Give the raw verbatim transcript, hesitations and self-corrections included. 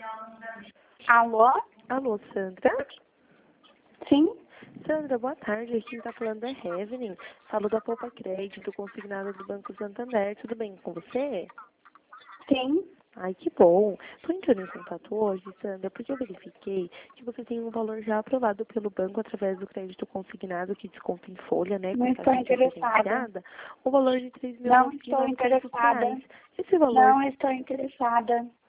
Alô? Alô, Sandra? Sim? Sandra, boa tarde. Aqui quem está falando é Evelyn. Falo da Poupa Crédito, consignada do Banco Santander. Tudo bem com você? Sim? Ai, que bom. Estou entrando em contato hoje, Sandra, porque eu verifiquei que você tem um valor já aprovado pelo banco através do crédito consignado que desconta em folha, né, Não com estou taxa interessada. diferenciada, o valor de três mil Não estou e novecentos interessada. reais. Esse valor Não estou interessada.